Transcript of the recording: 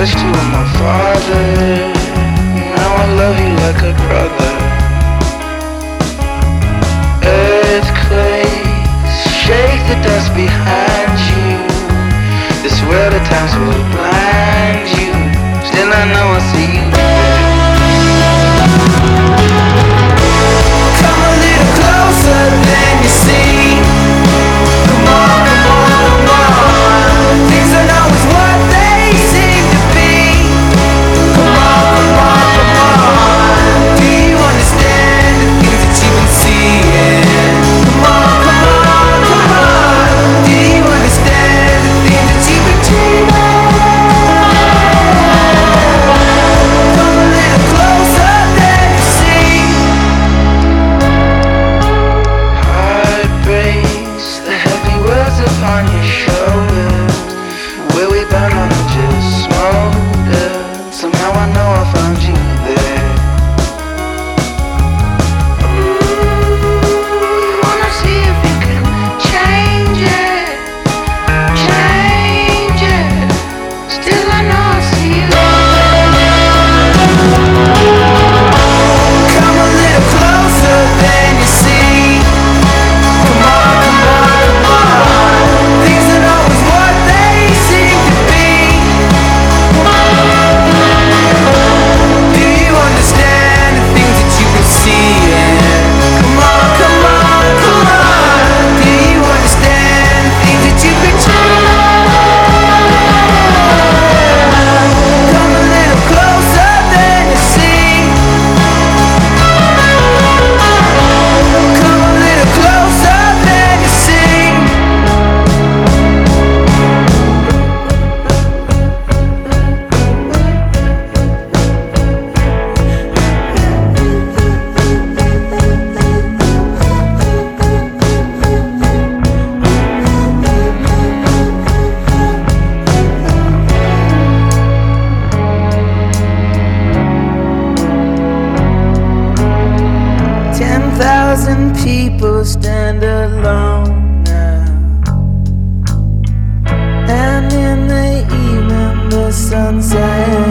touched you with my father. Now I love you like a brother. Earthquakes shake the dust behind you. This world at times will blind you. Still I know I see you there. Come a little closer than you see. Come on, come on, come on. Things are not always what they seem to be. Come on, come on, come on. Do you understand the things that you've been seeing? Come on, come on, come on. Do you understand the things that you've been dreaming? Come a little closer than you see. Heart breaks, the heavy words upon your shoulders. Where we burn on and just smolder. Somehow I know I found you there. Ooh, wanna see if you can change it, change it. Still I know I see you there. Come a little closer than you see. Come on, come on, come on. Things are always what they seem to be. Do you understand the things that you've been seeing? Come on, come on, come on. Do you understand the things that you've been dreaming? Come a little closer than you see. Come a little closer than you see. "10,000 people stand alone now, and in the evening the sun sets.